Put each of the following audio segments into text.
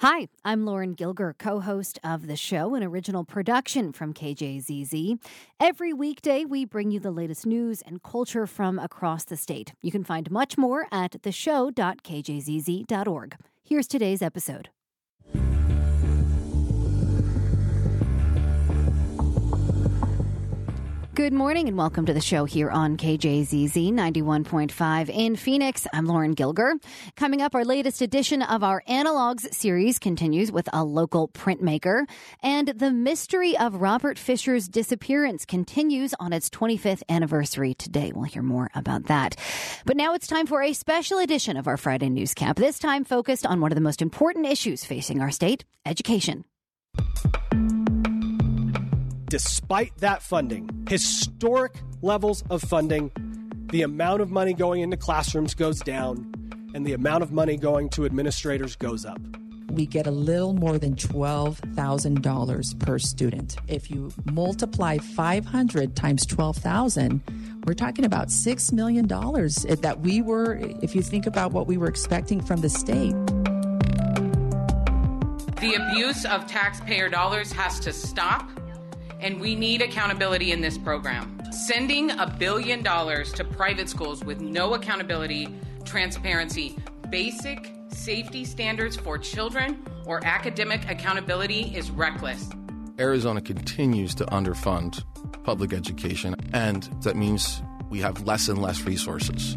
Hi, I'm Lauren Gilger, co-host of the show, an original production from KJZZ. Every weekday, we bring you the latest news and culture from across the state. You can find much more at theshow.kjzz.org. Here's today's episode. Good morning and welcome to the show here on KJZZ 91.5 in Phoenix. I'm Lauren Gilger. Coming up, our latest edition of our Analogs series continues with a local printmaker. And the mystery of Robert Fisher's disappearance continues on its 25th anniversary today. We'll hear more about that. But now it's time for a special edition of our Friday Newscap, this time focused on one of the most important issues facing our state, education. Despite that funding, historic levels of funding, the amount of money going into classrooms goes down and the amount of money going to administrators goes up. We get a little more than $12,000 per student. If you multiply 500 times 12,000, we're talking about $6 million that we were, if you think about what we were expecting from the state. The abuse of taxpayer dollars has to stop. And we need accountability in this program. Sending $1 billion to private schools with no accountability, transparency, basic safety standards for children, or academic accountability is reckless. Arizona continues to underfund public education, and that means we have less and less resources.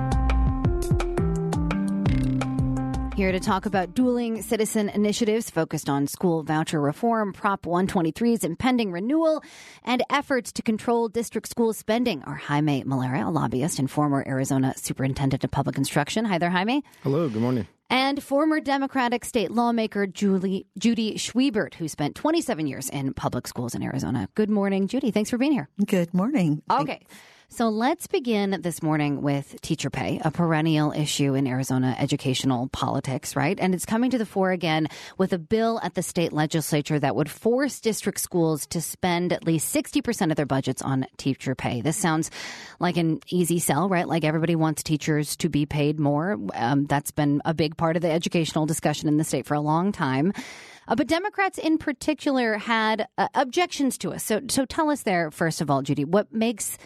Here to talk about dueling citizen initiatives focused on school voucher reform, Prop 123's impending renewal, and efforts to control district school spending are Jaime Molera, a lobbyist and former Arizona Superintendent of Public Instruction. Hi there, Jaime. Hello, good morning. And former Democratic state lawmaker Judy Schwiebert, who spent 27 years in public schools in Arizona. Good morning, Judy. Thanks for being here. Good morning. Okay. So let's begin this morning with teacher pay, a perennial issue in Arizona educational politics, right? And it's coming to the fore again with a bill at the state legislature that would force district schools to spend at least 60% of their budgets on teacher pay. This sounds like an easy sell, right? Like everybody wants teachers to be paid more. That's been a big part of the educational discussion in the state for a long time. But Democrats in particular had objections to us. So tell us there, first of all, Judy, what makes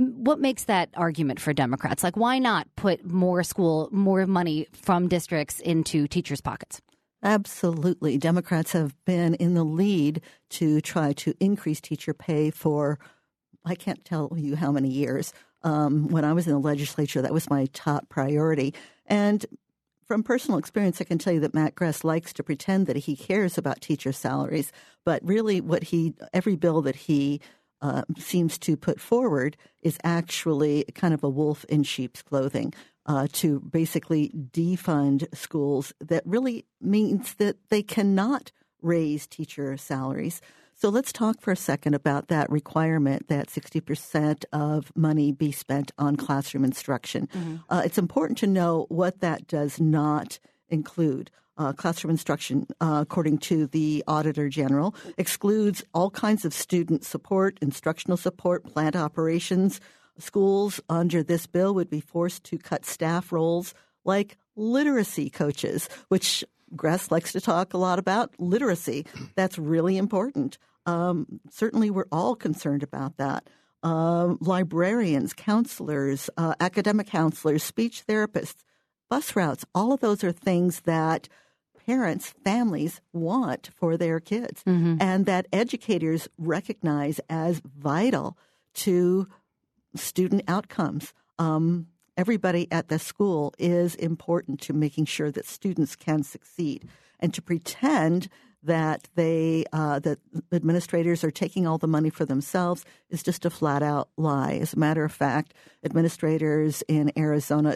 that argument for Democrats? Like, why not put more money from districts into teachers' pockets? Absolutely. Democrats have been in the lead to try to increase teacher pay for, I can't tell you how many years. When I was in the legislature, that was my top priority. And from personal experience, I can tell you that Matt Gress likes to pretend that he cares about teacher salaries, but really every bill that he seems to put forward is actually kind of a wolf in sheep's clothing to basically defund schools. That really means that they cannot raise teacher salaries. So let's talk for a second about that requirement that 60% of money be spent on classroom instruction. Mm-hmm. It's important to know what that does not include. Classroom instruction, according to the Auditor General, excludes all kinds of student support, instructional support, plant operations. Schools under this bill would be forced to cut staff roles like literacy coaches, which Gress likes to talk a lot about. Literacy, that's really important. Certainly we're all concerned about that. Librarians, counselors, academic counselors, speech therapists, bus routes, all of those are things that parents, families want for their kids, and that educators recognize as vital to student outcomes. Everybody at the school is important to making sure that students can succeed, and to pretend that that administrators are taking all the money for themselves is just a flat out lie. As a matter of fact, administration in Arizona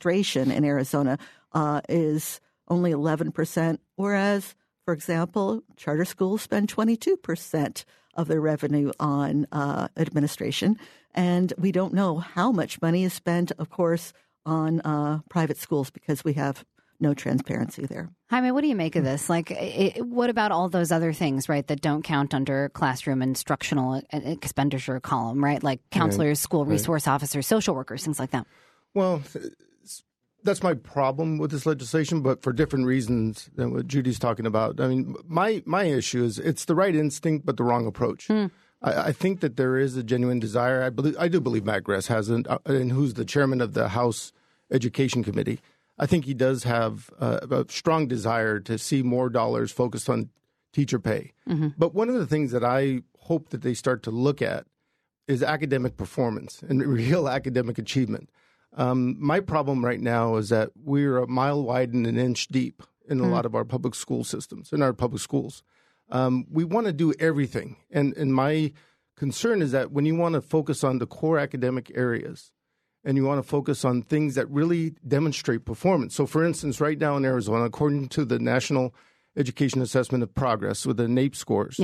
is only 11%, whereas, for example, charter schools spend 22% of their revenue on administration. And we don't know how much money is spent, of course, on private schools because we have no transparency there. Jaime, what do you make of this? Like, what about all those other things, right, that don't count under classroom instructional expenditure column, right? Like counselors, school resource officers, social workers, things like that. Well, That's my problem with this legislation, but for different reasons than what Judy's talking about. I mean, my issue is it's the right instinct, but the wrong approach. I think that there is a genuine desire. I do believe Matt Gress has, and who's the chairman of the House Education Committee. I think he does have a strong desire to see more dollars focused on teacher pay. But one of the things that I hope that they start to look at is academic performance and real academic achievement. My problem right now is that we're a mile wide and an inch deep in a lot of our public school systems, in our public schools. We want to do everything. And my concern is that when you want to focus on the core academic areas and you want to focus on things that really demonstrate performance. So, for instance, right now in Arizona, according to the National Education Assessment of Progress with the NAEP scores,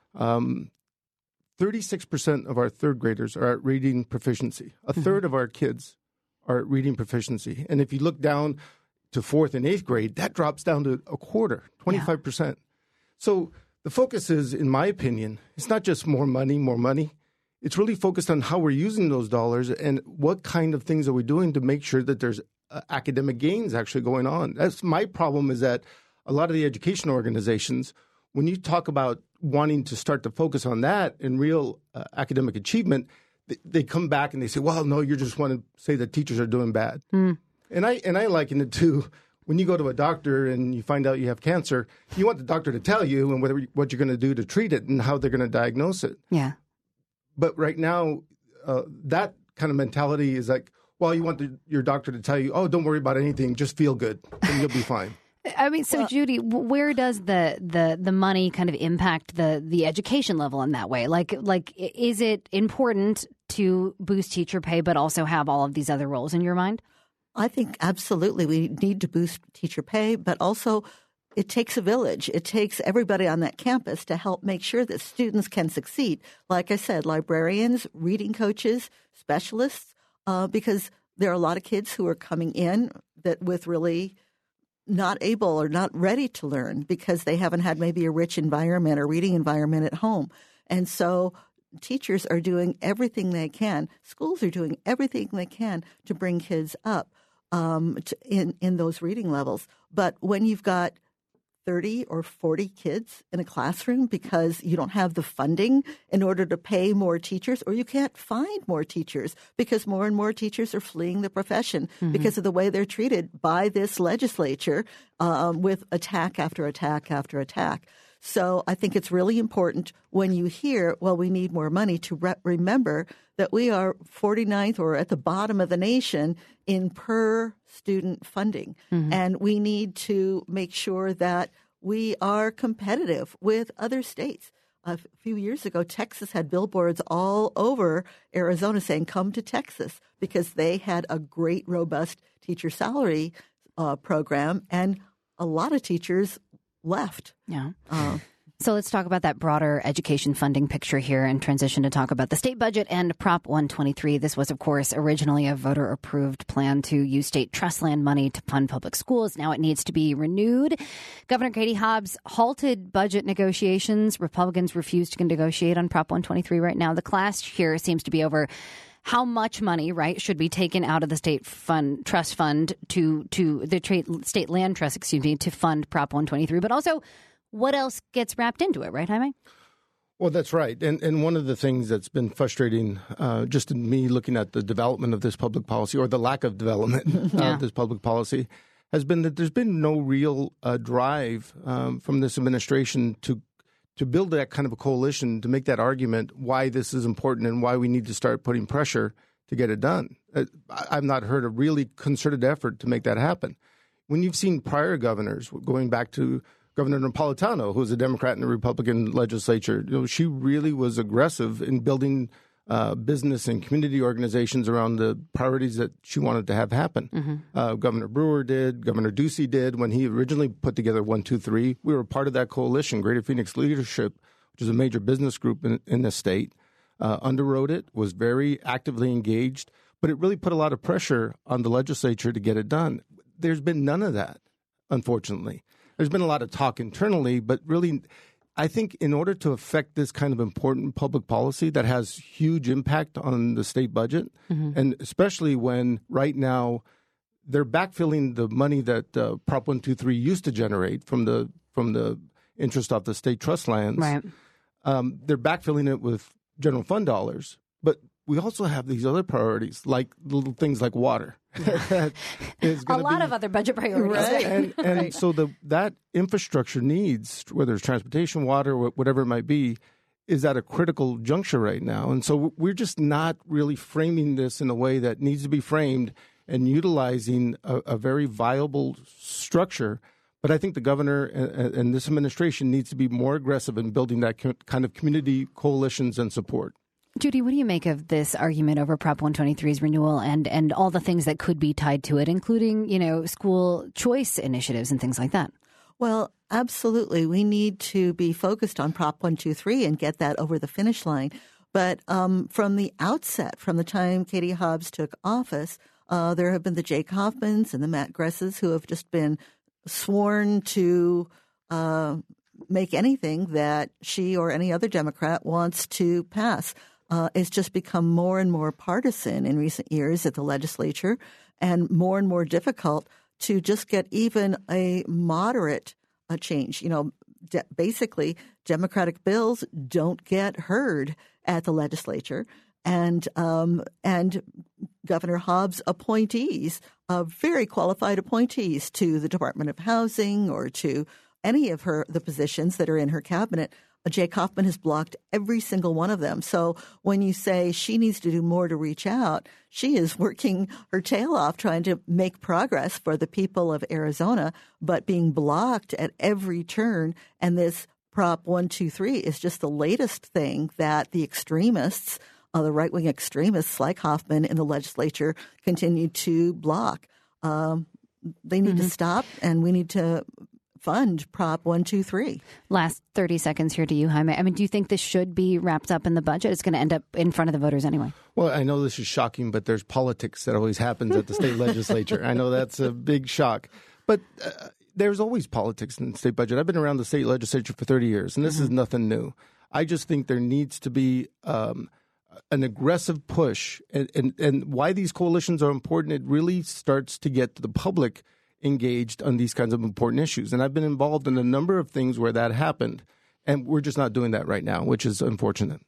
36% of our third graders are at reading proficiency. A third of our kids are at reading proficiency. And if you look down to fourth and eighth grade, that drops down to a quarter, 25%. So the focus is, in my opinion, it's not just more money. It's really focused on how we're using those dollars and what kind of things are we doing to make sure that there's academic gains actually going on. That's my problem, is that a lot of the education organizations, when you talk about wanting to start to focus on that and real academic achievement, they come back and they say, well, no, you just want to say that teachers are doing bad. And I liken it to when you go to a doctor and you find out you have cancer, you want the doctor to tell you and what you're going to do to treat it and how they're going to diagnose it. Yeah. But right now, that kind of mentality is like, well, you want your doctor to tell you, oh, don't worry about anything, just feel good, and you'll be fine. I mean, so Judy, where does the money kind of impact the education level in that way? Like, is it important to boost teacher pay, but also have all of these other roles in your mind? I think absolutely we need to boost teacher pay, but also it takes a village. It takes everybody on that campus to help make sure that students can succeed. Like I said, librarians, reading coaches, specialists, because there are a lot of kids who are coming in that with really not able or not ready to learn because they haven't had maybe a rich environment or reading environment at home. And so teachers are doing everything they can. Schools are doing everything they can to bring kids up in those reading levels. But when you've got 30 or 40 kids in a classroom because you don't have the funding in order to pay more teachers, or you can't find more teachers because more and more teachers are fleeing the profession because of the way they're treated by this legislature with attack after attack after attack. So I think it's really important when you hear, well, we need more money, to remember that we are 49th or at the bottom of the nation in per student funding. And we need to make sure that we are competitive with other states. A few years ago, Texas had billboards all over Arizona saying, come to Texas, because they had a great, robust teacher salary program, and a lot of teachers left. Yeah. So let's talk about that broader education funding picture here and transition to talk about the state budget and Prop 123. This was, of course, originally a voter-approved plan to use state trust land money to fund public schools. Now it needs to be renewed. Governor Katie Hobbs halted budget negotiations. Republicans refused to negotiate on Prop 123 right now. The clash here seems to be over how much money, right, should be taken out of the state trust fund to the state land trust, to fund Prop 123, but also what else gets wrapped into it, right, Jaime? Well, that's right. And one of the things that's been frustrating, just in me looking at the development of this public policy, or the lack of development of this public policy, has been that there's been no real drive from this administration to build that kind of a coalition, to make that argument why this is important and why we need to start putting pressure to get it done. I've not heard a really concerted effort to make that happen. When you've seen prior governors, going back to Governor Napolitano, who was a Democrat in the Republican legislature, she really was aggressive in building business and community organizations around the priorities that she wanted to have happen. Governor Brewer did, Governor Ducey did when he originally put together 123. We were part of that coalition. Greater Phoenix Leadership, which is a major business group in the state, underwrote it, was very actively engaged, but it really put a lot of pressure on the legislature to get it done. There's been none of that, unfortunately. There's been a lot of talk internally, but really, I think in order to affect this kind of important public policy that has huge impact on the state budget, and especially when right now they're backfilling the money that Prop 123 used to generate from the interest off the state trust lands. Right. They're backfilling it with general fund dollars, but we also have these other priorities, like little things like water. A lot of other budget priorities. Right. And so that infrastructure needs, whether it's transportation, water, whatever it might be, is at a critical juncture right now. And so we're just not really framing this in a way that needs to be framed and utilizing a very viable structure. But I think the governor and this administration needs to be more aggressive in building that kind of community coalitions and support. Judy, what do you make of this argument over Prop 123's renewal and all the things that could be tied to it, including, school choice initiatives and things like that? Well, absolutely. We need to be focused on Prop 123 and get that over the finish line. But from the outset, from the time Katie Hobbs took office, there have been the Jake Hoffmans and the Matt Gresses who have just been sworn to make anything that she or any other Democrat wants to pass. It's just become more and more partisan in recent years at the legislature and more difficult to just get even a moderate change. Basically, Democratic bills don't get heard at the legislature. And Governor Hobbs' appointees, very qualified appointees to the Department of Housing or to any of the positions that are in her cabinet, Jake Hoffman has blocked every single one of them. So when you say she needs to do more to reach out, she is working her tail off trying to make progress for the people of Arizona, but being blocked at every turn. And this Prop 123 is just the latest thing that the extremists, the right-wing extremists like Hoffman in the legislature, continue to block. They need to stop, and we need to fund Prop 123. Last 30 seconds here to you, Jaime. I mean, do you think this should be wrapped up in the budget? It's going to end up in front of the voters anyway. Well, I know this is shocking, but there's politics that always happens at the state legislature. I know that's a big shock. But there's always politics in the state budget. I've been around the state legislature for 30 years, and this is nothing new. I just think there needs to be an aggressive push. And why these coalitions are important, it really starts to get the public engaged on these kinds of important issues. And I've been involved in a number of things where that happened, and we're just not doing that right now, which is unfortunate.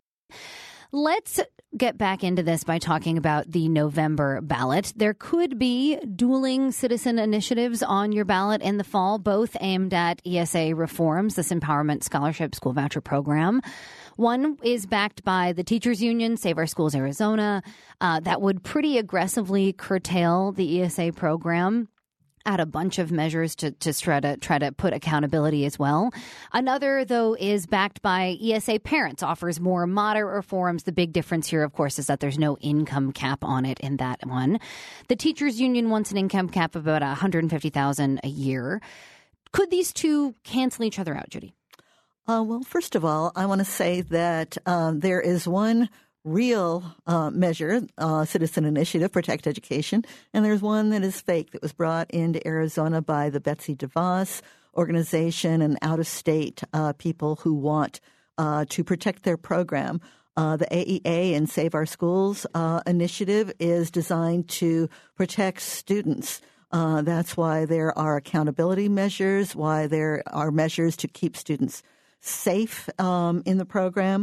Let's get back into this by talking about the November ballot. There could be dueling citizen initiatives on your ballot in the fall, both aimed at ESA reforms, this Empowerment Scholarship School Voucher Program. One is backed by the Teachers Union, Save Our Schools Arizona, that would pretty aggressively curtail the ESA program. Add a bunch of measures to try to put accountability as well. Another, though, is backed by ESA Parents, offers more moderate reforms. The big difference here, of course, is that there's no income cap on it in that one. The Teachers Union wants an income cap of about $150,000 a year. Could these two cancel each other out, Judy? Well, first of all, I want to say that there is one real measure, Citizen Initiative, Protect Education, and there's one that is fake that was brought into Arizona by the Betsy DeVos organization and out-of-state people who want to protect their program. The AEA and Save Our Schools initiative is designed to protect students. That's why there are accountability measures, why there are measures to keep students safe in the program.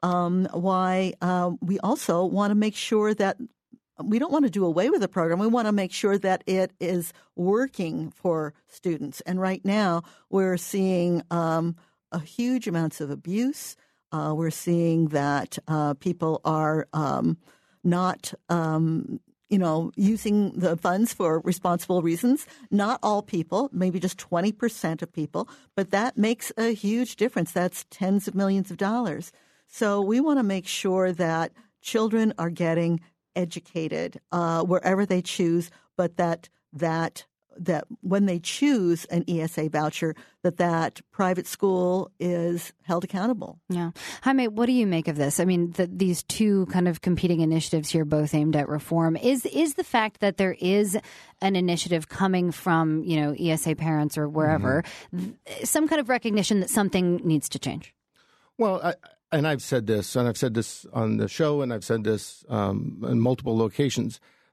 Why we also want to make sure that we don't want to do away with the program. We want to make sure that it is working for students. And right now, we're seeing huge amounts of abuse. We're seeing that people are not using the funds for responsible reasons. Not all people, maybe just 20% of people, but that makes a huge difference. That's tens of millions of dollars. So we want to make sure that children are getting educated wherever they choose, but that when they choose an ESA voucher, that private school is held accountable. Yeah. Jaime, what do you make of this? I mean, these two kind of competing initiatives here, both aimed at reform. Is the fact that there is an initiative coming from, ESA Parents or wherever, some kind of recognition that something needs to change? Well, I've said this on the show, and I've said this in multiple locations.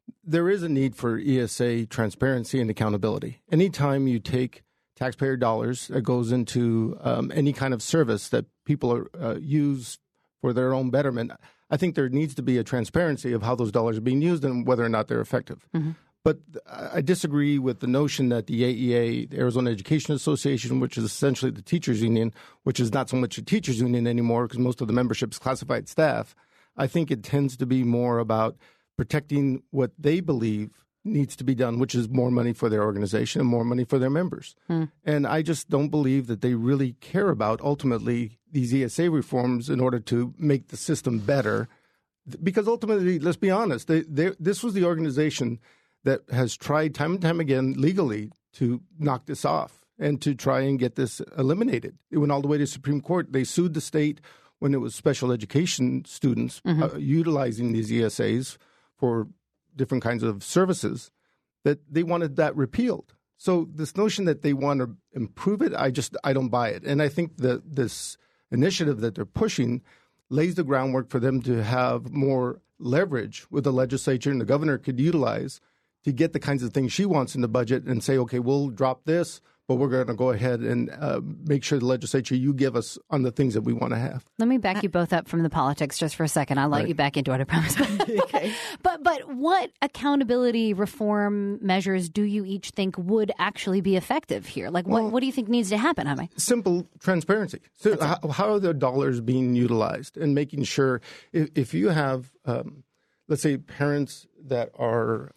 there is a need for ESA transparency and accountability. Anytime you take taxpayer dollars that goes into any kind of service that people use for their own betterment, I think there needs to be a transparency of how those dollars are being used and whether or not they're effective. Mm-hmm. But I disagree with the notion that the AEA, the Arizona Education Association, which is essentially the teachers union, which is not so much a teachers union anymore because most of the membership is classified staff, I think it tends to be more about protecting what they believe needs to be done, which is more money for their organization and more money for their members. And I just don't believe that they really care about ultimately these ESA reforms in order to make the system better. Because ultimately, let's be honest, this was the organization that has tried time and time again legally to knock this off and to try and get this eliminated. It went all the way to Supreme Court. They sued the state when it was special education students utilizing these ESAs for different kinds of services, that they wanted that repealed. So this notion that they want to improve it, I don't buy it. And I think that this initiative that they're pushing lays the groundwork for them to have more leverage with the legislature, and the governor could utilize to get the kinds of things she wants in the budget and say, okay, we'll drop this, but we're going to go ahead and make sure the legislature, you give us on the things that we want to have. Let me back you both up from the politics just for a second. I'll let you back into it, I promise. Okay. But what accountability reform measures do you each think would actually be effective here? Like, what do you think needs to happen, Jaime? Simple transparency. So how are the dollars being utilized, and making sure if you have, let's say, parents that are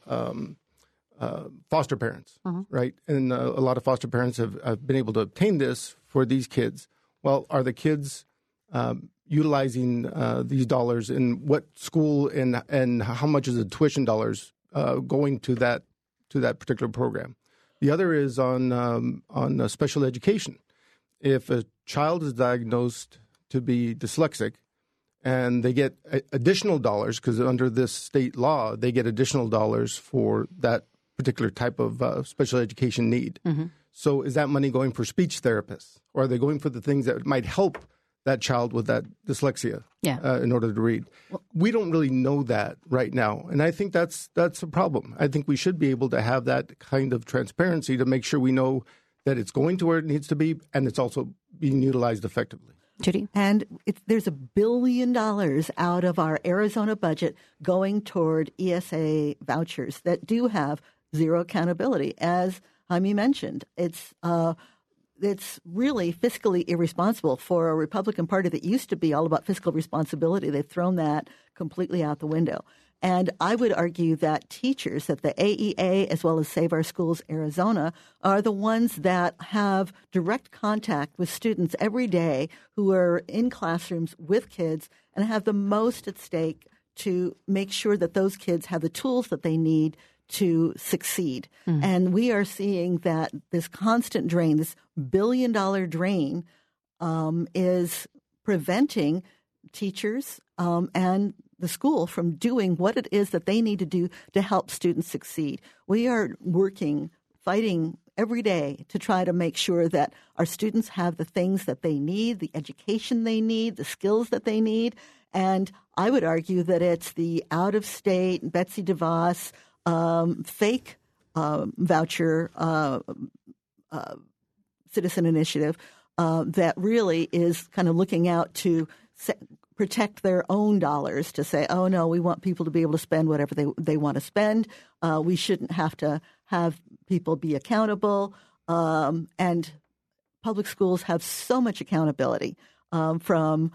foster parents, right? And a lot of foster parents have been able to obtain this for these kids. Well, are the kids utilizing these dollars in what school, and how much is the tuition dollars going to that particular program? The other is on special education. If a child is diagnosed to be dyslexic, and they get additional dollars, because under this state law, they get additional dollars for that particular type of special education need. So is that money going for speech therapists, or are they going for the things that might help that child with that dyslexia in order to read? We don't really know that right now, and I think that's a problem. I think we should be able to have that kind of transparency to make sure we know that it's going to where it needs to be, and it's also being utilized effectively. Judy? And there's $1 billion out of our Arizona budget going toward ESA vouchers that do have zero accountability. As Jaime mentioned, it's really fiscally irresponsible for a Republican Party that used to be all about fiscal responsibility. They've thrown that completely out the window. And I would argue that teachers, that the AEA as well as Save Our Schools Arizona, are the ones that have direct contact with students every day who are in classrooms with kids and have the most at stake to make sure that those kids have the tools that they need to succeed. And we are seeing that this constant drain, this $1 billion drain, is preventing teachers and the school from doing what it is that they need to do to help students succeed. We are fighting every day to try to make sure that our students have the things that they need, the education they need, the skills that they need. And I would argue that it's the out-of-state Betsy DeVos fake voucher citizen initiative that really is kind of looking out to protect their own dollars, to say, oh, no, we want people to be able to spend whatever they want to spend. We shouldn't have to have people be accountable. And public schools have so much accountability from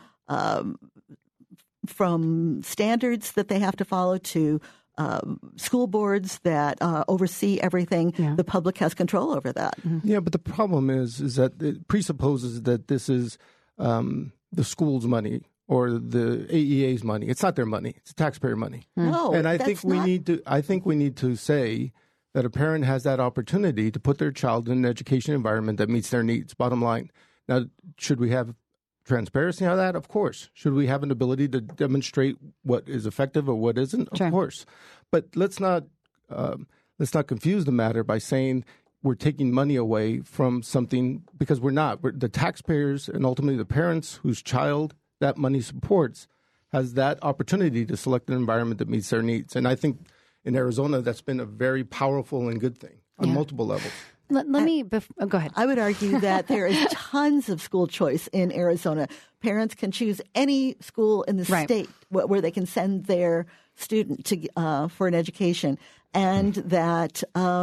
standards that they have to follow to school boards that oversee everything. The public has control over that. Yeah, but the problem is that it presupposes that this is the school's money or the AEA's money. It's not their money; it's taxpayer money. No, and I think we need to say that a parent has that opportunity to put their child in an education environment that meets their needs. Bottom line. Now, should we have transparency on that? Of course. Should we have an ability to demonstrate what is effective or what isn't? Of course. But let's not confuse the matter by saying we're taking money away from something, because we're not. The taxpayers and ultimately the parents whose child that money supports has that opportunity to select an environment that meets their needs. And I think in Arizona, that's been a very powerful and good thing on multiple levels. Let me go ahead. I would argue that there is tons of school choice in Arizona. Parents can choose any school in the state where they can send their student to for an education, and that.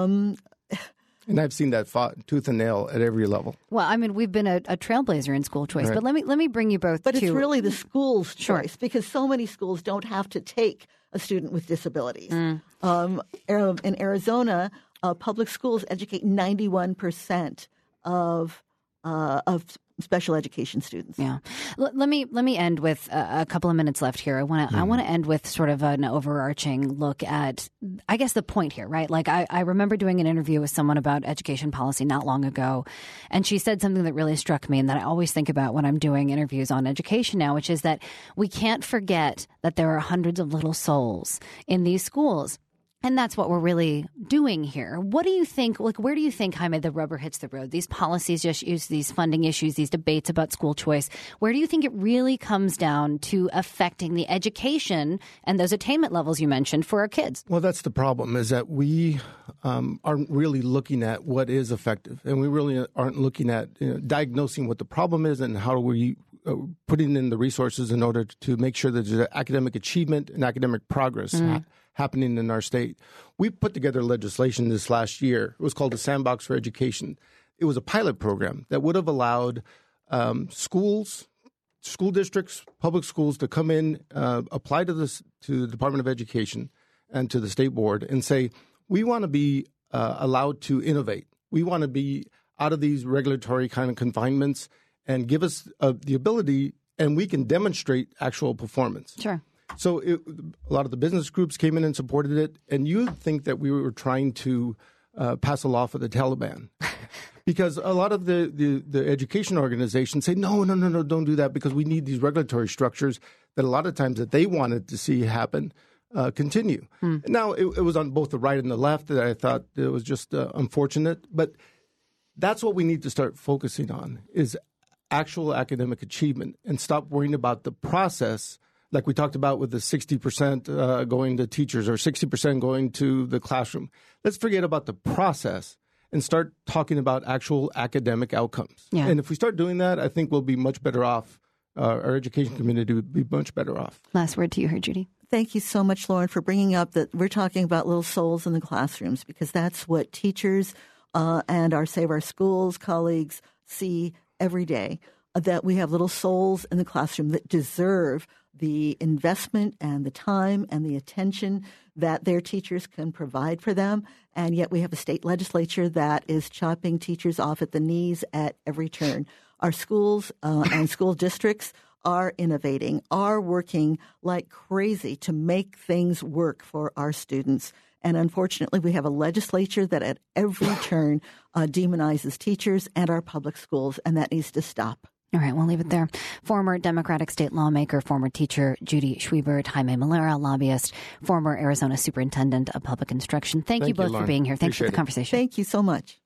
And I've seen that fought tooth and nail at every level. Well, I mean, we've been a trailblazer in school choice, but let me bring you both. But it's really the school's choice because so many schools don't have to take a student with disabilities. In Arizona, public schools educate 91% of special education students. Yeah. Let me end with a couple of minutes left here. I want to end with sort of an overarching look at, I guess, the point here, right? Like I remember doing an interview with someone about education policy not long ago, and she said something that really struck me and that I always think about when I'm doing interviews on education now, which is that we can't forget that there are hundreds of little souls in these schools. And that's what we're really doing here. What do you think, like, where do you think, Jaime, the rubber hits the road? These policies issues, these funding issues, these debates about school choice, where do you think it really comes down to affecting the education and those attainment levels you mentioned for our kids? Well, that's the problem, is that we aren't really looking at what is effective. And we really aren't looking at diagnosing what the problem is and how do we putting in the resources in order to make sure that there's academic achievement and academic progress happening in our state. We put together legislation this last year. It was called the Sandbox for Education. It was a pilot program that would have allowed schools, school districts, public schools to come in, apply to the Department of Education and to the state board and say, we want to be allowed to innovate. We want to be out of these regulatory kind of confinements and give us the ability, and we can demonstrate actual performance. Sure. So a lot of the business groups came in and supported it, and you'd think that we were trying to pass a law for the Taliban. Because a lot of the education organizations say, no, don't do that, because we need these regulatory structures that a lot of times that they wanted to see happen continue. Now, it was on both the right and the left that I thought it was just unfortunate, but that's what we need to start focusing on is actual academic achievement and stop worrying about the process like we talked about with the 60% going to teachers or 60% going to the classroom. Let's forget about the process and start talking about actual academic outcomes. Yeah. And if we start doing that, I think we'll be much better off. Our education community would be much better off. Last word to you here, Judy. Thank you so much, Lauren, for bringing up that we're talking about little souls in the classrooms, because that's what teachers and our Save Our Schools colleagues see every day, that we have little souls in the classroom that deserve the investment and the time and the attention that their teachers can provide for them. And yet we have a state legislature that is chopping teachers off at the knees at every turn. Our schools and school districts are innovating, are working like crazy to make things work for our students. And unfortunately, we have a legislature that at every turn demonizes teachers and our public schools, and that needs to stop. All right, we'll leave it there. Former Democratic state lawmaker, former teacher Judy Schwiebert, Jaime Molera, lobbyist, former Arizona superintendent of public instruction. Thank you both for being here. Thanks for the conversation. Thank you so much.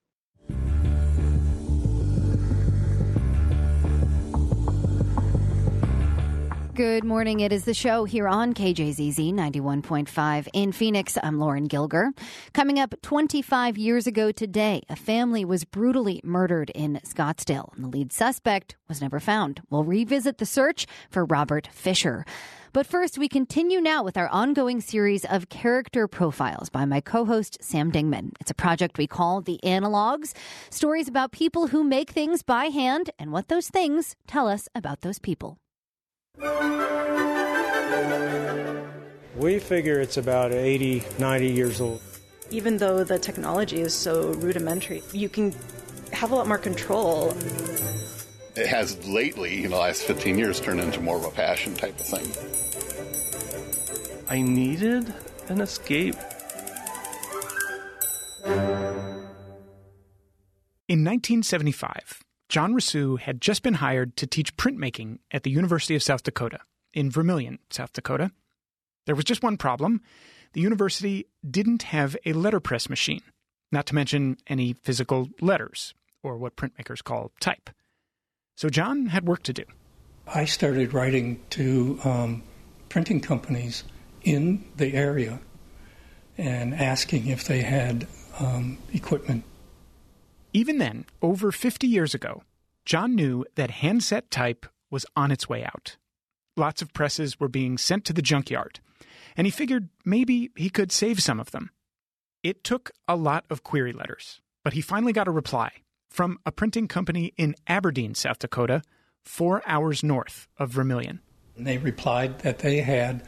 Good morning. It is the show here on KJZZ 91.5 in Phoenix. I'm Lauren Gilger. Coming up 25 years ago today, a family was brutally murdered in Scottsdale, and the lead suspect was never found. We'll revisit the search for Robert Fisher. But first, we continue now with our ongoing series of character profiles by my co-host, Sam Dingman. It's a project we call The Analogs, stories about people who make things by hand and what those things tell us about those people. We figure it's about 80, 90 years old. Even though the technology is so rudimentary, you can have a lot more control. It has lately, in the last 15 years, turned into more of a passion type of thing. I needed an escape. In 1975, John Rousseau had just been hired to teach printmaking at the University of South Dakota, in Vermillion, South Dakota. There was just one problem. The university didn't have a letterpress machine, not to mention any physical letters, or what printmakers call type. So John had work to do. I started writing to printing companies in the area and asking if they had equipment. Even then, over 50 years ago, John knew that handset type was on its way out. Lots of presses were being sent to the junkyard, and he figured maybe he could save some of them. It took a lot of query letters, but he finally got a reply from a printing company in Aberdeen, South Dakota, 4 hours north of Vermilion. And they replied that they had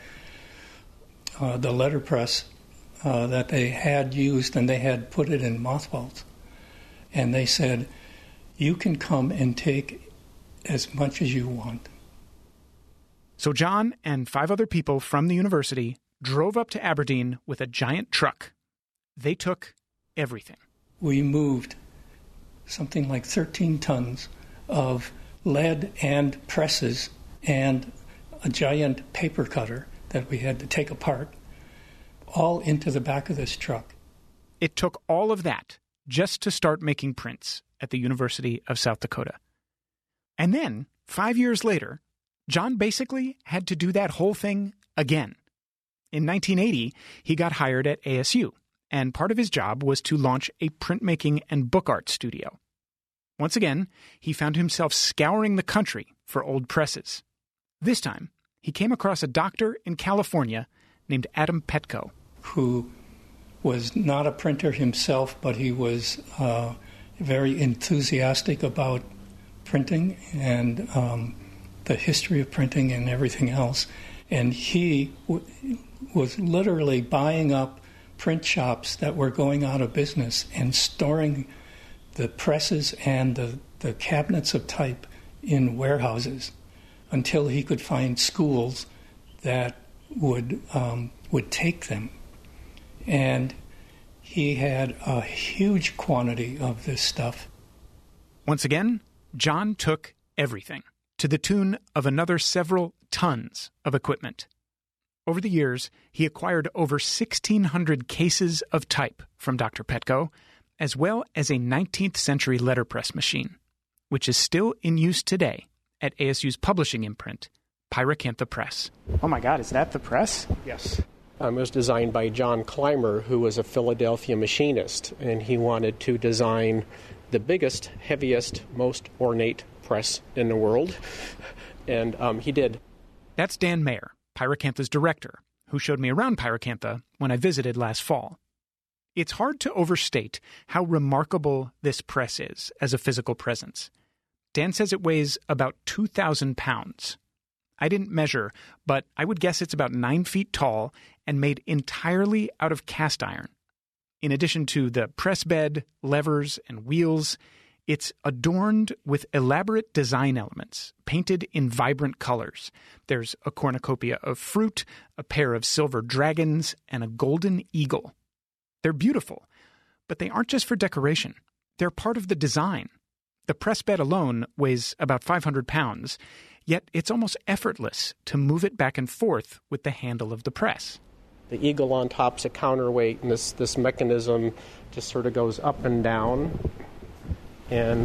the letterpress that they had used, and they had put it in mothballs. And they said, you can come and take as much as you want. So John and 5 other people from the university drove up to Aberdeen with a giant truck. They took everything. We moved something like 13 tons of lead and presses and a giant paper cutter that we had to take apart, all into the back of this truck. It took all of that just to start making prints at the University of South Dakota. And then, 5 years later, John basically had to do that whole thing again. In 1980, he got hired at ASU, and part of his job was to launch a printmaking and book art studio. Once again, he found himself scouring the country for old presses. This time, he came across a doctor in California named Adam Petko, who was not a printer himself, but he was very enthusiastic about printing and the history of printing and everything else. And he was literally buying up print shops that were going out of business and storing the presses and the cabinets of type in warehouses until he could find schools that would take them. And he had a huge quantity of this stuff. Once again, John took everything, to the tune of another several tons of equipment. Over the years, he acquired over 1,600 cases of type from Dr. Petko, as well as a 19th century letterpress machine, which is still in use today at ASU's publishing imprint, Pyracantha Press. Oh my God, is that the press? Yes. It was designed by John Clymer, who was a Philadelphia machinist, and he wanted to design the biggest, heaviest, most ornate press in the world, and he did. That's Dan Mayer, Pyracantha's director, who showed me around Pyracantha when I visited last fall. It's hard to overstate how remarkable this press is as a physical presence. Dan says it weighs about 2,000 pounds. I didn't measure, but I would guess it's about 9 feet tall and made entirely out of cast iron. In addition to the press bed, levers, and wheels, it's adorned with elaborate design elements, painted in vibrant colors. There's a cornucopia of fruit, a pair of silver dragons, and a golden eagle. They're beautiful, but they aren't just for decoration. They're part of the design. The press bed alone weighs about 500 pounds, yet it's almost effortless to move it back and forth with the handle of the press. The eagle on top's a counterweight, and this mechanism just sort of goes up and down, and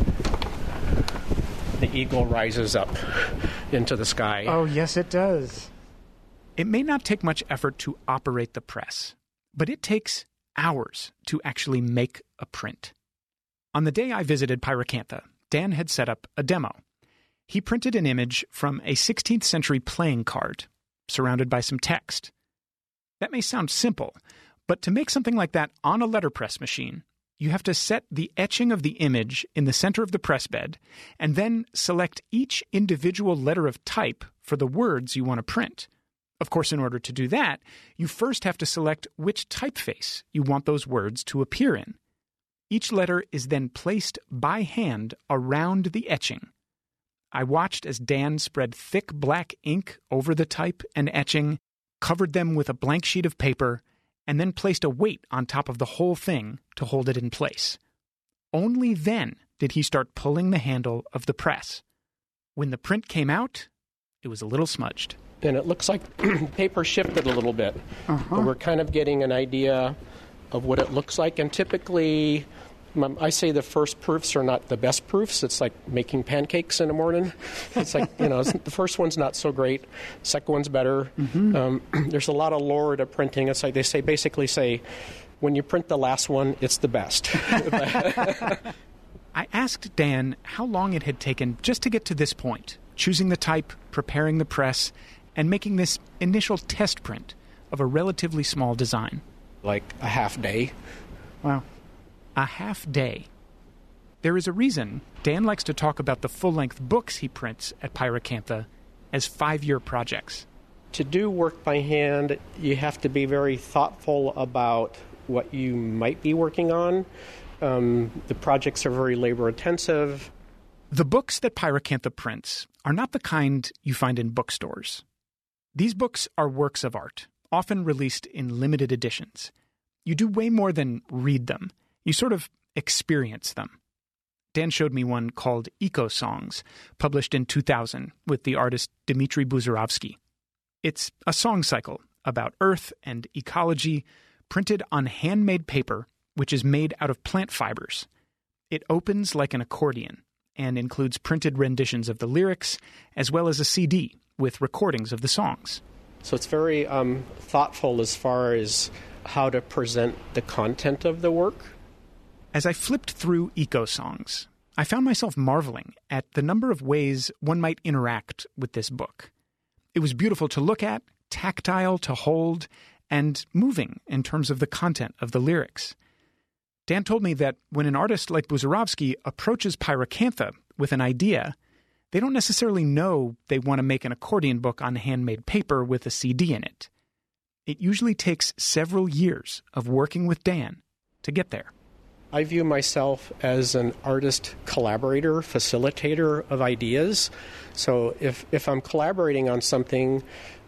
the eagle rises up into the sky. Oh, yes, it does. It may not take much effort to operate the press, but it takes hours to actually make a print. On the day I visited Pyracantha, Dan had set up a demo. He printed an image from a 16th century playing card, surrounded by some text. That may sound simple, but to make something like that on a letterpress machine, you have to set the etching of the image in the center of the press bed, and then select each individual letter of type for the words you want to print. Of course, in order to do that, you first have to select which typeface you want those words to appear in. Each letter is then placed by hand around the etching. I watched as Dan spread thick black ink over the type and etching, covered them with a blank sheet of paper, and then placed a weight on top of the whole thing to hold it in place. Only then did he start pulling the handle of the press. When the print came out, it was a little smudged. And it looks like paper shifted a little bit. But we're kind of getting an idea of what it looks like. And typically, I say the first proofs are not the best proofs. It's like making pancakes in the morning. It's like, the first one's not so great. Second one's better. Mm-hmm. There's a lot of lore to printing. It's like they basically say, when you print the last one, it's the best. I asked Dan how long it had taken just to get to this point, choosing the type, preparing the press, and making this initial test print of a relatively small design. Like a half day. Wow. A half day. There is a reason Dan likes to talk about the full-length books he prints at Pyracantha as 5-year projects. To do work by hand, you have to be very thoughtful about what you might be working on. The projects are very labor-intensive. The books that Pyracantha prints are not the kind you find in bookstores. These books are works of art, often released in limited editions. You do way more than read them. You sort of experience them. Dan showed me one called Eco Songs, published in 2000 with the artist Dmitry Buzarovsky. It's a song cycle about Earth and ecology, printed on handmade paper, which is made out of plant fibers. It opens like an accordion and includes printed renditions of the lyrics, as well as a CD with recordings of the songs. So it's very thoughtful as far as how to present the content of the work. As I flipped through Eco Songs, I found myself marveling at the number of ways one might interact with this book. It was beautiful to look at, tactile to hold, and moving in terms of the content of the lyrics. Dan told me that when an artist like Buzarovsky approaches Pyracantha with an idea, they don't necessarily know they want to make an accordion book on handmade paper with a CD in it. It usually takes several years of working with Dan to get there. I view myself as an artist collaborator, facilitator of ideas. So if I'm collaborating on something,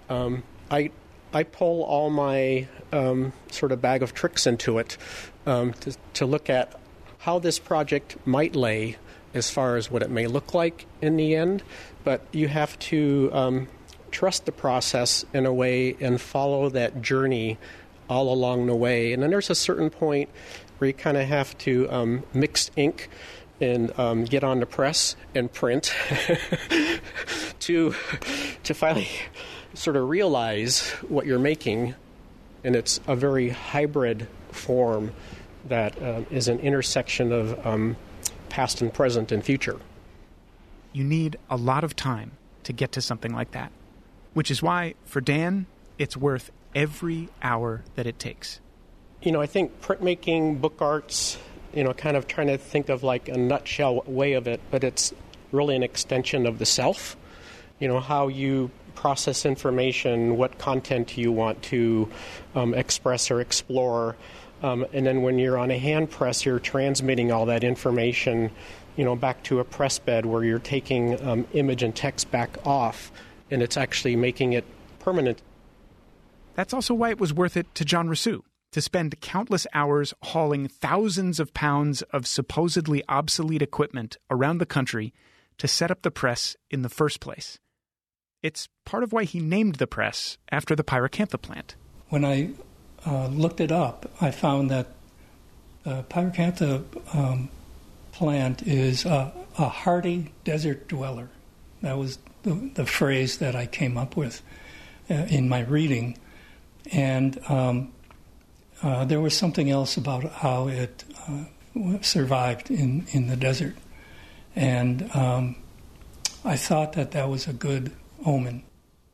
I pull all my sort of bag of tricks into it to look at how this project might lay as far as what it may look like in the end. But you have to trust the process in a way and follow that journey all along the way. And then there's a certain point where you kind of have to mix ink and get on the press and print to finally sort of realize what you're making. And it's a very hybrid form that is an intersection of past and present and future. You need a lot of time to get to something like that, which is why, for Dan, it's worth every hour that it takes. I think printmaking, book arts, kind of trying to think of like a nutshell way of it, but it's really an extension of the self. How you process information, what content you want to express or explore. And then when you're on a hand press, you're transmitting all that information, back to a press bed where you're taking image and text back off, and it's actually making it permanent. That's also why it was worth it to John Rousseau to spend countless hours hauling thousands of pounds of supposedly obsolete equipment around the country to set up the press in the first place. It's part of why he named the press after the Pyracantha plant. When I looked it up, I found that the Pyracantha plant is a hardy desert dweller. That was the phrase that I came up with in my reading. And there was something else about how it survived in the desert. And I thought that was a good omen.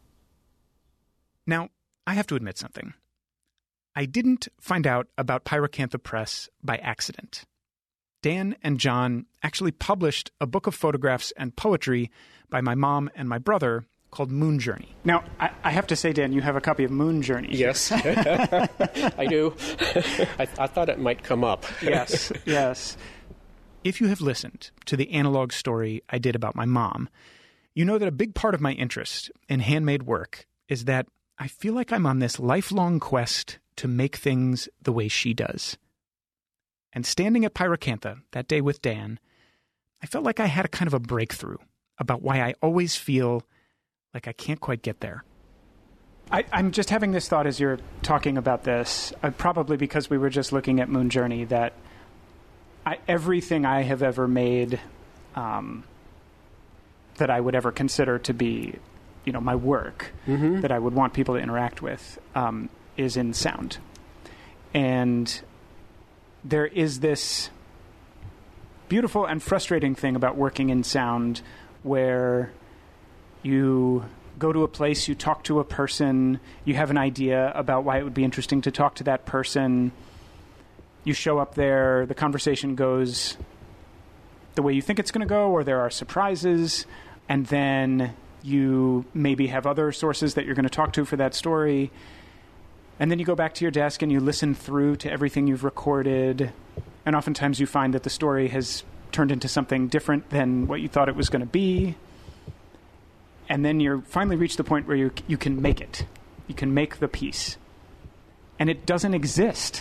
Now, I have to admit something. I didn't find out about Pyracantha Press by accident. Dan and John actually published a book of photographs and poetry by my mom and my brother called Moon Journey. Now, I have to say, Dan, you have a copy of Moon Journey. Yes, I do. I thought it might come up. Yes. If you have listened to the analog story I did about my mom, you know that a big part of my interest in handmade work is that I feel like I'm on this lifelong quest to make things the way she does. And standing at Pyracantha that day with Dan, I felt like I had a kind of a breakthrough about why I always feel like I can't quite get there. I'm just having this thought as you're talking about this, probably because we were just looking at Moon Journey, that everything I have ever made that I would ever consider to be, my work that I would want people to interact with is in sound. And there is this beautiful and frustrating thing about working in sound where you go to a place, you talk to a person, you have an idea about why it would be interesting to talk to that person. You show up there, the conversation goes the way you think it's going to go, or there are surprises, and then you maybe have other sources that you're going to talk to for that story. And then you go back to your desk and you listen through to everything you've recorded. And oftentimes you find that the story has turned into something different than what you thought it was going to be. And then you finally reach the point where you can make it. You can make the piece. And it doesn't exist.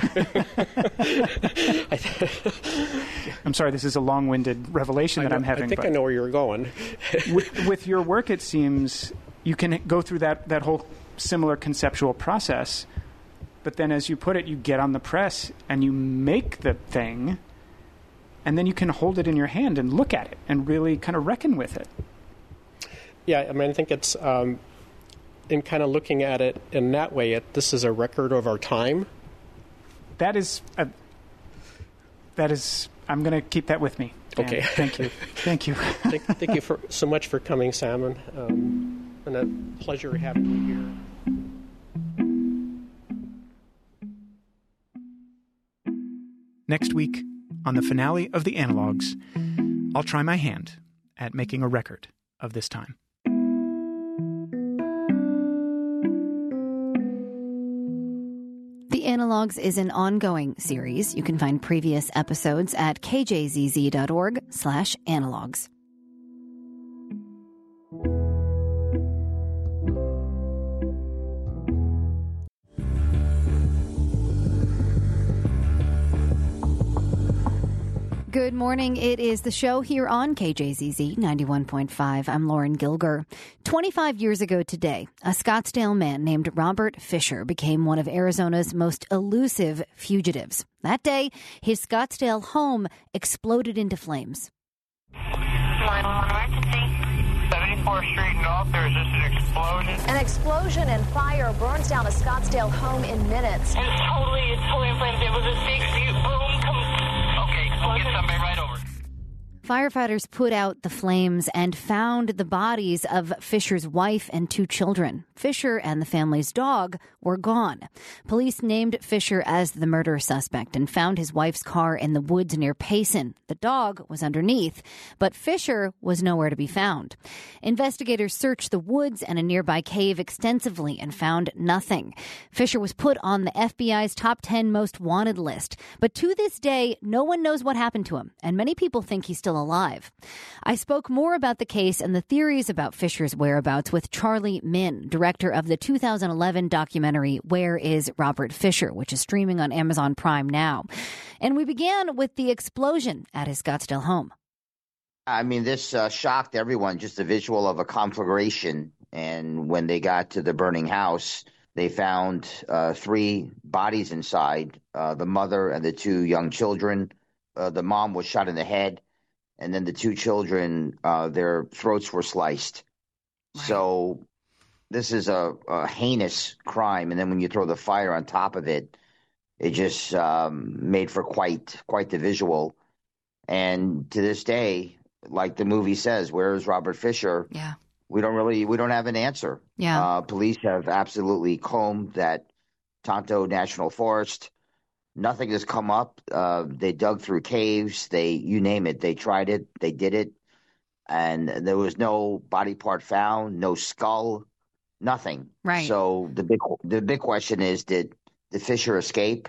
I'm sorry, this is a long-winded revelation that I'm having. I think I know where you're going. with your work, it seems you can go through that whole similar conceptual process, but then as you put it, you get on the press and you make the thing, and then you can hold it in your hand and look at it and really kind of reckon with it. Yeah, I mean, I think it's in kind of looking at it in that way, this is a record of our time. That is, I'm going to keep that with me. Dan. Okay. Thank you. Thank you. Thank you so much for coming, Sam, and a pleasure having you here. Next week, on the finale of The Analogs, I'll try my hand at making a record of this time. The Analogs is an ongoing series. You can find previous episodes at kjzz.org/analogs. Good morning. It is the show here on KJZZ 91.5. I'm Lauren Gilger. 25 years ago today, a Scottsdale man named Robert Fisher became one of Arizona's most elusive fugitives. That day, his Scottsdale home exploded into flames. 911 emergency. 74th Street North, there's just an explosion. An explosion and fire burns down a Scottsdale home in minutes. It's totally in flames. It was a big boom. We'll get somebody right over. Firefighters put out the flames and found the bodies of Fisher's wife and 2 children. Fisher and the family's dog were gone. Police named Fisher as the murder suspect and found his wife's car in the woods near Payson. The dog was underneath, but Fisher was nowhere to be found. Investigators searched the woods and a nearby cave extensively and found nothing. Fisher was put on the FBI's top 10 most wanted list, but to this day, no one knows what happened to him, and many people think he's still alive. I spoke more about the case and the theories about Fisher's whereabouts with Charlie Min, director of the 2011 documentary Where is Robert Fisher, which is streaming on Amazon Prime now. And we began with the explosion at his Scottsdale home. I mean, this shocked everyone, just the visual of a conflagration. And when they got to the burning house, they found 3 bodies inside, the mother and the 2 young children. The mom was shot in the head. And then the 2 children, their throats were sliced. Right. So this is a heinous crime. And then when you throw the fire on top of it, it just made for quite the visual. And to this day, like the movie says, where is Robert Fisher? Yeah. We don't have an answer. Yeah. Police have absolutely combed that Tonto National Forest. Nothing has come up. They dug through caves. You name it. They tried it. They did it. And there was no body part found, no skull, nothing. Right. So the big question is, did Fisher escape?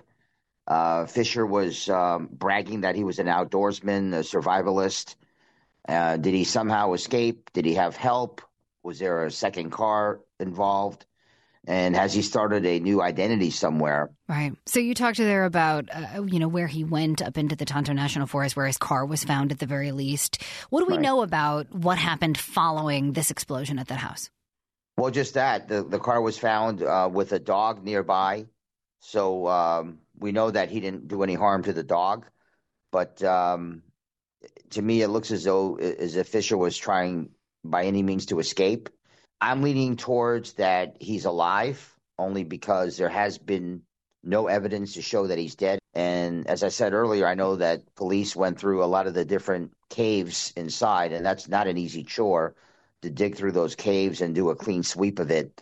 Fisher was bragging that he was an outdoorsman, a survivalist. Did he somehow escape? Did he have help? Was there a second car involved? And has he started a new identity somewhere? Right. So you talked there about, where he went up into the Tonto National Forest, where his car was found at the very least. What do we know about what happened following this explosion at that house? Well, just that. The car was found with a dog nearby. So we know that he didn't do any harm to the dog. But to me, it looks as if Fisher was trying by any means to escape. I'm leaning towards that he's alive, only because there has been no evidence to show that he's dead. And as I said earlier, I know that police went through a lot of the different caves inside, and that's not an easy chore to dig through those caves and do a clean sweep of it.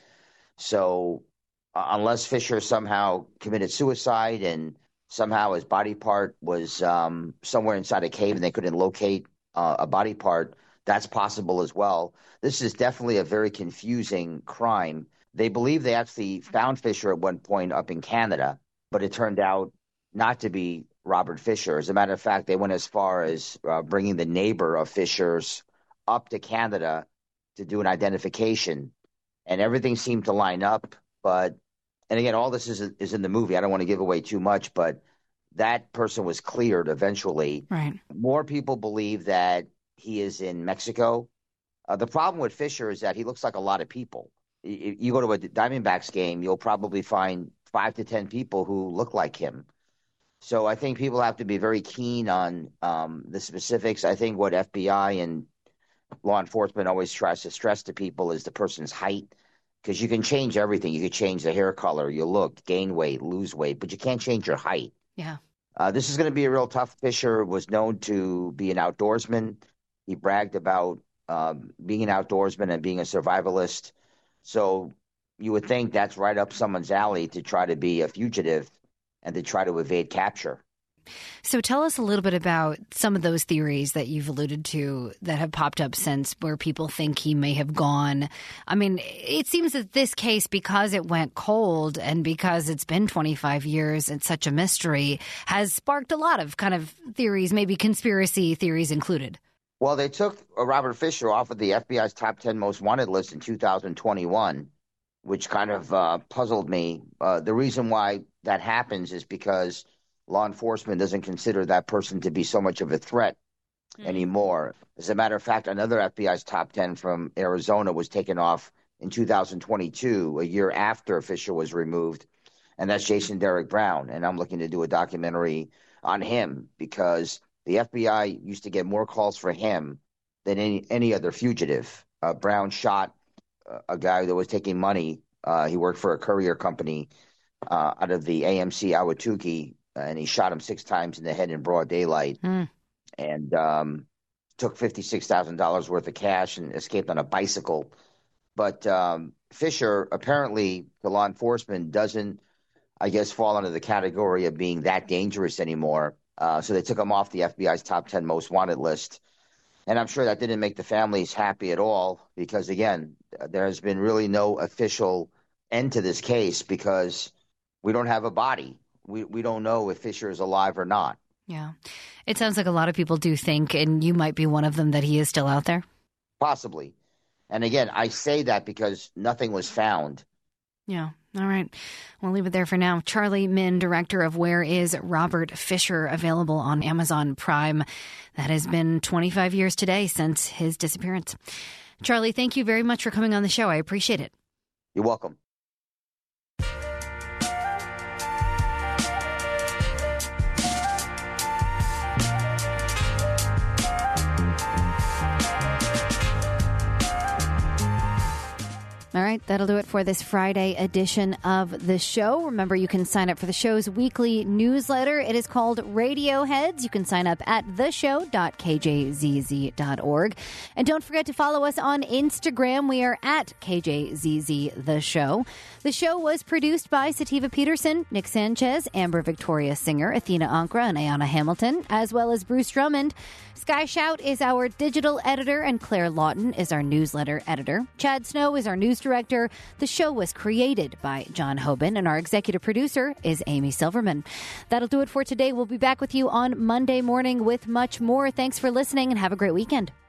So unless Fisher somehow committed suicide and somehow his body part was somewhere inside a cave and they couldn't locate a body part, that's possible as well. This is definitely a very confusing crime. They believe they actually found Fisher at one point up in Canada, but it turned out not to be Robert Fisher. As a matter of fact, they went as far as bringing the neighbor of Fisher's up to Canada to do an identification, and everything seemed to line up. And again, all this is in the movie. I don't want to give away too much, but that person was cleared eventually. Right. More people believe that he is in Mexico. The problem with Fisher is that he looks like a lot of people. You go to a Diamondbacks game, you'll probably find 5 to 10 people who look like him. So I think people have to be very keen on the specifics. I think what FBI and law enforcement always tries to stress to people is the person's height, because you can change everything. You can change the hair color, your look, gain weight, lose weight, but you can't change your height. Yeah. This is going to be a real tough. Fisher was known to be an outdoorsman. He bragged about being an outdoorsman and being a survivalist. So you would think that's right up someone's alley to try to be a fugitive and to try to evade capture. So tell us a little bit about some of those theories that you've alluded to that have popped up since, where people think he may have gone. I mean, it seems that this case, because it went cold and because it's been 25 years and such a mystery, has sparked a lot of kind of theories, maybe conspiracy theories included. Well, they took Robert Fisher off of the FBI's top 10 most wanted list in 2021, which kind of puzzled me. The reason why that happens is because law enforcement doesn't consider that person to be so much of a threat anymore. As a matter of fact, another FBI's top 10 from Arizona was taken off in 2022, a year after Fisher was removed, and that's Jason Derek Brown. And I'm looking to do a documentary on him because the FBI used to get more calls for him than any other fugitive. Brown shot a guy that was taking money. He worked for a courier company out of the AMC Ahwatukee, and he shot him 6 times in the head in broad daylight and took $56,000 worth of cash and escaped on a bicycle. But Fisher, apparently, the law enforcement doesn't, I guess, fall under the category of being that dangerous anymore. So they took him off the FBI's top 10 most wanted list. And I'm sure that didn't make the families happy at all because, again, there has been really no official end to this case because we don't have a body. We don't know if Fisher is alive or not. Yeah. It sounds like a lot of people do think, and you might be one of them, that he is still out there. Possibly. And again, I say that because nothing was found. Yeah. All right. We'll leave it there for now. Charlie Min, director of Where is Robert Fisher, available on Amazon Prime. That has been 25 years today since his disappearance. Charlie, thank you very much for coming on the show. I appreciate it. You're welcome. All right, that'll do it for this Friday edition of the show. Remember, you can sign up for the show's weekly newsletter. It is called Radioheads. You can sign up at theshow.kjzz.org. And don't forget to follow us on Instagram. We are at KJZZ The Show. The show was produced by Sativa Peterson, Nick Sanchez, Amber Victoria Singer, Athena Ankra, and Ayana Hamilton, as well as Bruce Drummond. Sky Shout is our digital editor, and Claire Lawton is our newsletter editor. Chad Snow is our news director. The show was created by John Hoban, and our executive producer is Amy Silverman. That'll do it for today. We'll be back with you on Monday morning with much more. Thanks for listening, and have a great weekend.